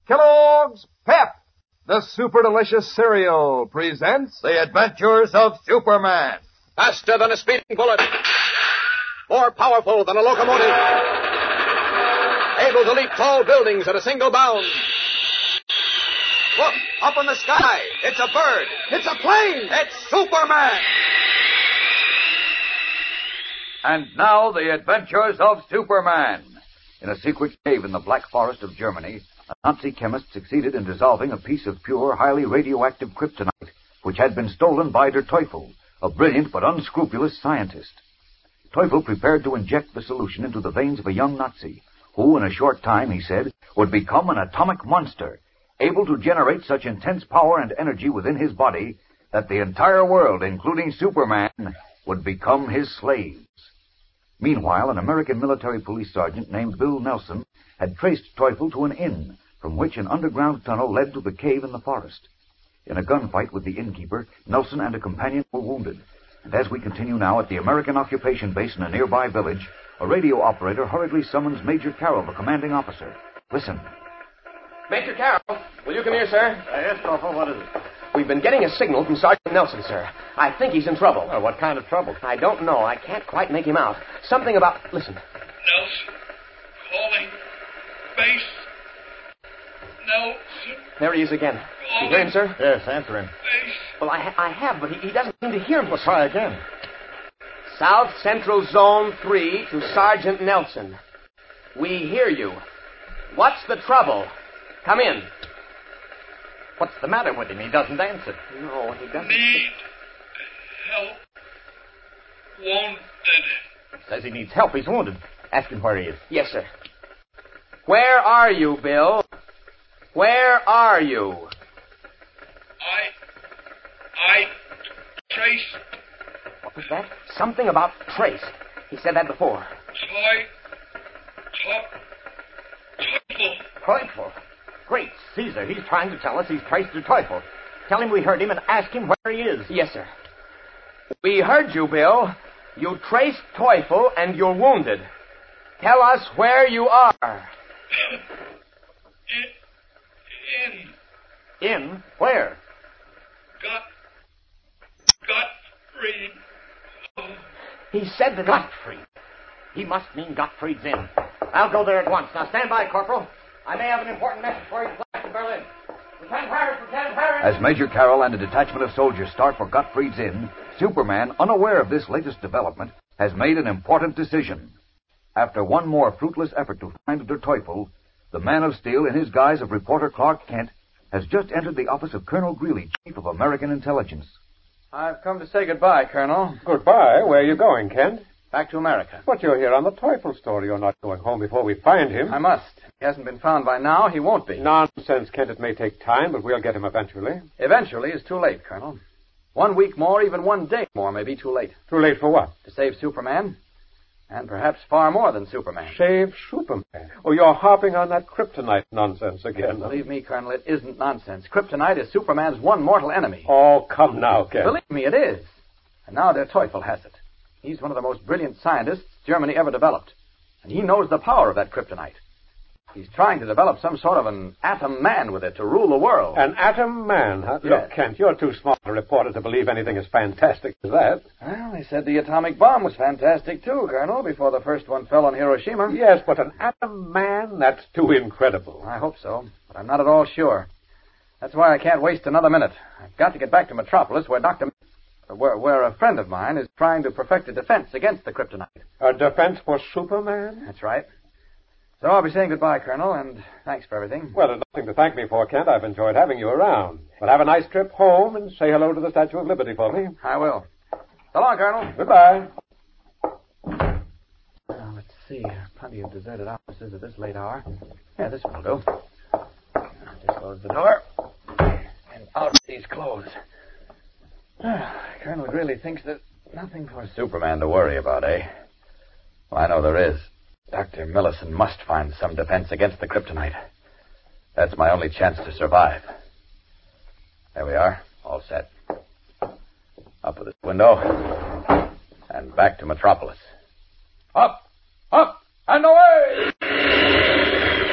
Kellogg's Pep, the super delicious cereal, presents The Adventures of Superman. Faster than a speeding bullet. More powerful than a locomotive. Able to leap tall buildings at a single bound. Look, up in the sky. It's a bird. It's a plane. It's Superman. And now, The Adventures of Superman. In a secret cave in the Black Forest of Germany, a Nazi chemist succeeded in dissolving a piece of pure, highly radioactive kryptonite, which had been stolen by Der Teufel, a brilliant but unscrupulous scientist. Teufel prepared to inject the solution into the veins of a young Nazi, who, in a short time, he said, would become an atomic monster, able to generate such intense power and energy within his body that the entire world, including Superman, would become his slaves. Meanwhile, an American military police sergeant named Bill Nelson had traced Teufel to an inn, from which an underground tunnel led to the cave in the forest. In a gunfight with the innkeeper, Nelson and a companion were wounded. And as we continue now at the American occupation base in a nearby village, a radio operator hurriedly summons Major Carroll, the commanding officer. Listen. Major Carroll, will you come here, sir? Yes, Corporal, what is it? We've been getting a signal from Sergeant Nelson, sir. I think he's in trouble. Oh, what kind of trouble? I don't know. I can't quite make him out. Something about... Listen. Nelson. Calling. Base. Nelson. There he is again. You hear him, sir? Yes, answer him. Base. Well, I have, but he doesn't seem to hear me. Well, try again. South Central Zone 3 to Sergeant Nelson. We hear you. What's the trouble? Come in. What's the matter with him? He doesn't answer. No, he doesn't. Need help. Wounded. Says he needs help. He's wounded. Ask him where he is. Yes, sir. Where are you, Bill? Where are you? I traced What was that? Something about trace. He said that before. Teufel. Teufel? Great Caesar, he's trying to tell us he's traced to Teufel. Tell him we heard him and ask him where he is. Yes, sir. We heard you, Bill. You traced Teufel and you're wounded. Tell us where you are. In? Where? Gottfried. Oh. He said that... Gottfried. He must mean Gottfried's Inn. I'll go there at once. Now stand by, Corporal. I may have an important message for you to Berlin. Lieutenant Harris! As Major Carroll and a detachment of soldiers start for Gottfried's Inn, Superman, unaware of this latest development, has made an important decision. After one more fruitless effort to find Der Teufel, the Man of Steel, in his guise of reporter Clark Kent, has just entered the office of Colonel Greeley, Chief of American Intelligence. I've come to say goodbye, Colonel. Goodbye? Where are you going, Kent? Back to America. But you're here on the Teufel story. You're not going home before we find him. I must. If he hasn't been found by now, he won't be. Nonsense, Kent. It may take time, but we'll get him eventually. Eventually is too late, Colonel. 1 week more, even 1 day more may be too late. Too late for what? To save Superman. And perhaps far more than Superman. Save Superman? Oh, you're harping on that kryptonite nonsense again. Believe me, Colonel, it isn't nonsense. Kryptonite is Superman's one mortal enemy. Oh, come now, Kent. Believe me, it is. And now Der Teufel has it. He's one of the most brilliant scientists Germany ever developed. And he knows the power of that kryptonite. He's trying to develop some sort of an atom man with it to rule the world. An atom man, huh? Yes. Look, Kent, you're too smart a reporter to believe anything as fantastic as that. Well, they said the atomic bomb was fantastic, too, Colonel, before the first one fell on Hiroshima. Yes, but an atom man? That's too incredible. I hope so, but I'm not at all sure. That's why I can't waste another minute. I've got to get back to Metropolis, where a friend of mine is trying to perfect a defense against the kryptonite. A defense for Superman? That's right. So I'll be saying goodbye, Colonel, and thanks for everything. Well, there's nothing to thank me for, Kent. I've enjoyed having you around. But have a nice trip home and say hello to the Statue of Liberty for me. I will. So long, Colonel. Goodbye. Now, let's see. Plenty of deserted offices at this late hour. Yeah, this one will do. I'll just close the door. And out with these clothes. Colonel Greeley thinks there's nothing for Superman to worry about, eh? Well, I know there is. Dr. Millison must find some defense against the kryptonite. That's my only chance to survive. There we are, all set. Up with this window, and back to Metropolis. Up, and away!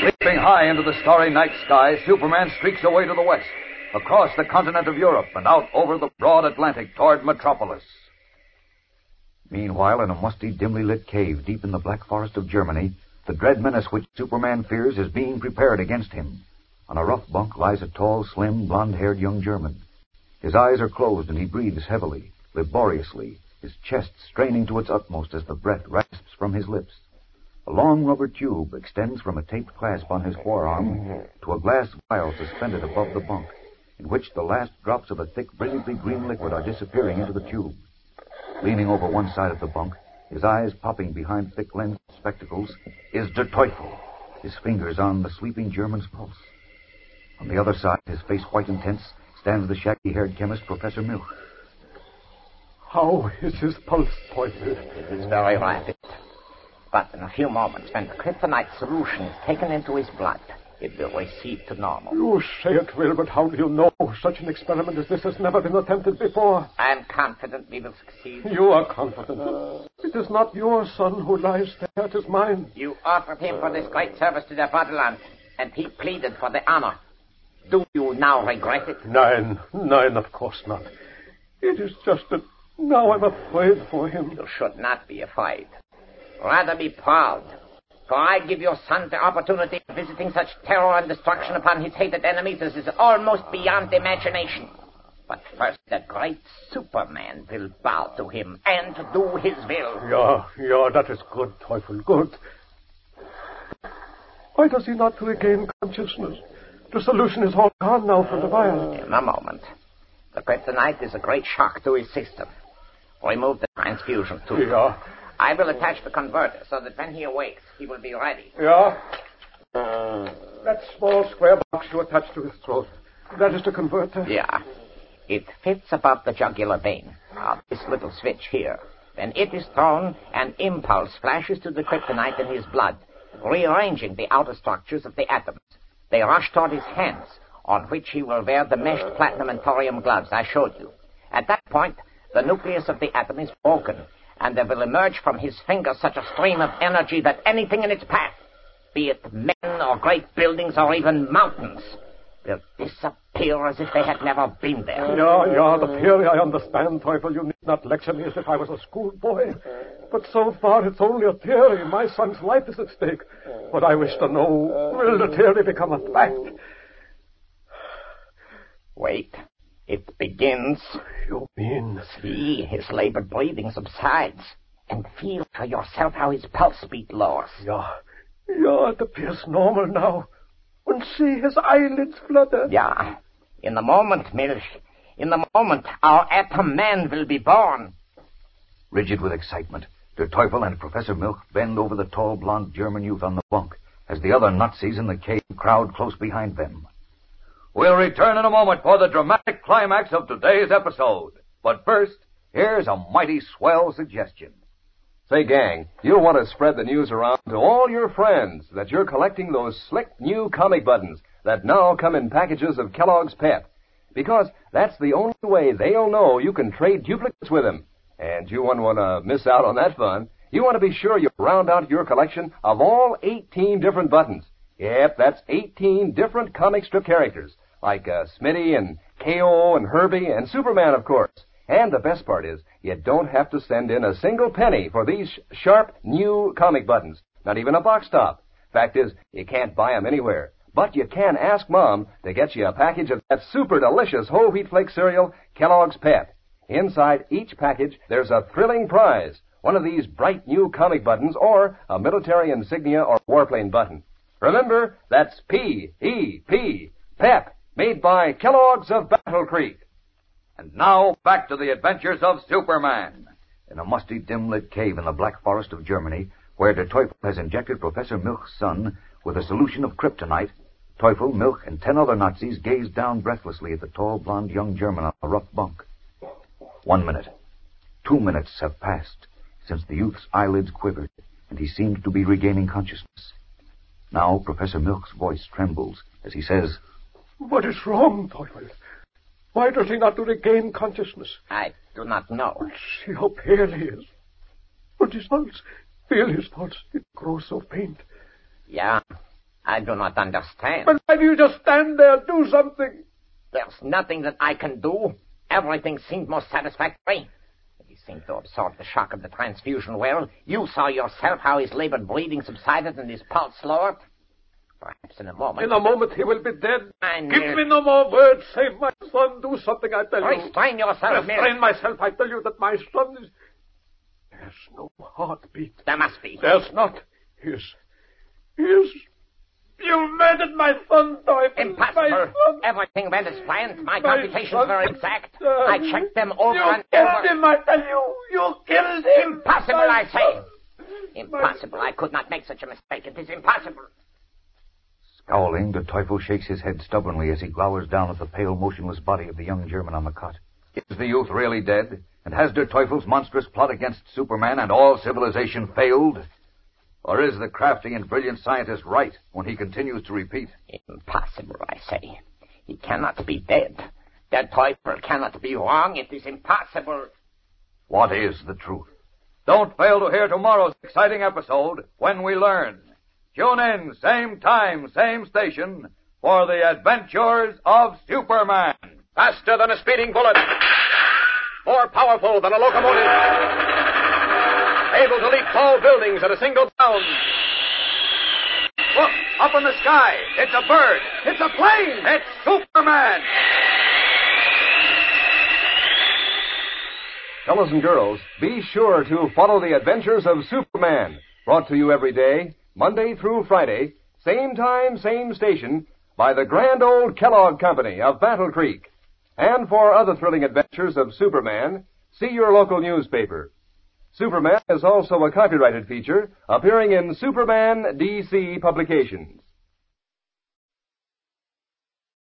Leaping high into the starry night sky, Superman streaks away to the west, across the continent of Europe, and out over the broad Atlantic toward Metropolis. Meanwhile, in a musty, dimly lit cave deep in the Black Forest of Germany, the dread menace which Superman fears is being prepared against him. On a rough bunk lies a tall, slim, blonde-haired young German. His eyes are closed and he breathes heavily, laboriously, his chest straining to its utmost as the breath rasps from his lips. A long rubber tube extends from a taped clasp on his forearm to a glass vial suspended above the bunk, in which the last drops of a thick, brilliantly green liquid are disappearing into the tube. Leaning over one side of the bunk, his eyes popping behind thick lensed spectacles, is Der Teufel, his fingers on the sleeping German's pulse. On the other side, his face white and tense, stands the shaggy-haired chemist, Professor Milch. How is his pulse, Teufel? It is very rapid. But in a few moments, when the kryptonite solution is taken into his blood, it will recede to normal. You say it will, but how do you know such an experiment as this has never been attempted before? I am confident we will succeed. You are confident. It is not your son who lies there, it is mine. You offered him for this great service to the fatherland, and he pleaded for the honor. Do you now regret it? Nein, of course not. It is just that now I'm afraid for him. You should not be afraid. Rather be proud. For I give your son the opportunity of visiting such terror and destruction upon his hated enemies as is almost beyond imagination. But first, the great Superman will bow to him and do his will. Yeah, that is good, Teufel, good. Why does he not regain consciousness? The solution is all gone now from the vial. In a moment. The kryptonite is a great shock to his system. Remove the transfusion tube. Yeah. I will attach the converter so that when he awakes, he will be ready. Yeah. That small square box you attach to his throat. That is the converter? Yeah. It fits above the jugular vein. This little switch here. When it is thrown, an impulse flashes to the kryptonite in his blood, rearranging the outer structures of the atoms. They rush toward his hands, on which he will wear the meshed platinum and thorium gloves I showed you. At that point, the nucleus of the atom is broken, and there will emerge from his fingers such a stream of energy that anything in its path, be it men or great buildings or even mountains, will disappear as if they had never been there. Yeah, the theory I understand, Teufel. You need not lecture me as if I was a schoolboy. But so far it's only a theory. My son's life is at stake. What I wish to know, will the theory become a fact? Wait. It begins. You mean? See, his labored breathing subsides. And feel for yourself how his pulse beat lowers. Yeah, it appears normal now. And see his eyelids flutter. Yeah. In the moment, Milch, in the moment, our atom man will be born. Rigid with excitement, Der Teufel and Professor Milch bend over the tall, blond German youth on the bunk, as the other Nazis in the cave crowd close behind them. We'll return in a moment for the dramatic climax of today's episode. But first, here's a mighty swell suggestion. Say, gang, you'll want to spread the news around to all your friends that you're collecting those slick new comic buttons that now come in packages of Kellogg's Pep. Because that's the only way they'll know you can trade duplicates with them. And you wouldn't want to miss out on that fun. You want to be sure you round out your collection of all 18 different buttons. Yep, that's 18 different comic strip characters, like Smitty and K.O. and Herbie and Superman, of course. And the best part is, you don't have to send in a single penny for these sharp, new comic buttons. Not even a box top. Fact is, you can't buy them anywhere. But you can ask Mom to get you a package of that super delicious whole wheat flake cereal, Kellogg's Pep. Inside each package, there's a thrilling prize. One of these bright new comic buttons or a military insignia or warplane button. Remember, that's P-E-P, Pep, made by Kellogg's of Battle Creek. And now, back to the adventures of Superman. In a musty, dim-lit cave in the Black Forest of Germany, where Der Teufel has injected Professor Milch's son with a solution of kryptonite, Teufel, Milch, and 10 other Nazis gaze down breathlessly at the tall, blond young German on a rough bunk. 1 minute. 2 minutes have passed since the youth's eyelids quivered, and he seemed to be regaining consciousness. Now, Professor Milch's voice trembles as he says, What is wrong, Teufel? Why does he not regain consciousness? I do not know. See how pale he is. But his pulse, feel his pulse. It grows so faint. Yeah, I do not understand. But why do you just stand there? Do something. There's nothing that I can do. Everything seemed most satisfactory. He seemed to absorb the shock of the transfusion well. You saw yourself how his labored breathing subsided and his pulse lowered. Perhaps in a moment. In a moment he will be dead. And Give me no more words. Save my son. Do something, I tell you. Restrain yourself, Restrain myself. I tell you that my son is... There's no heartbeat. There must be. There's not. He is... You murdered my son, Teufel. Impossible. Everything went as planned. My computations were exact. I checked them over and You over. killed him, I tell you. You killed him. Impossible, I say. Impossible. I could not make such a mistake. It is impossible. Scowling, the Teufel shakes his head stubbornly as he glowers down at the pale, motionless body of the young German on the cot. Is the youth really dead? And has Der Teufel's monstrous plot against Superman and all civilization failed? Or is the crafty and brilliant scientist right when he continues to repeat? Impossible, I say. He cannot be dead. Der Teufel cannot be wrong. It is impossible. What is the truth? Don't fail to hear tomorrow's exciting episode when we learn. Tune in, same time, same station, for the adventures of Superman. Faster than a speeding bullet. More powerful than a locomotive. Able to leap tall buildings at a single bound. Look, up in the sky. It's a bird. It's a plane. It's Superman. Fellows and girls, be sure to follow the adventures of Superman, brought to you every day, Monday through Friday, same time, same station, by the grand old Kellogg Company of Battle Creek. And for other thrilling adventures of Superman, see your local newspaper. Superman is also a copyrighted feature appearing in Superman DC publications.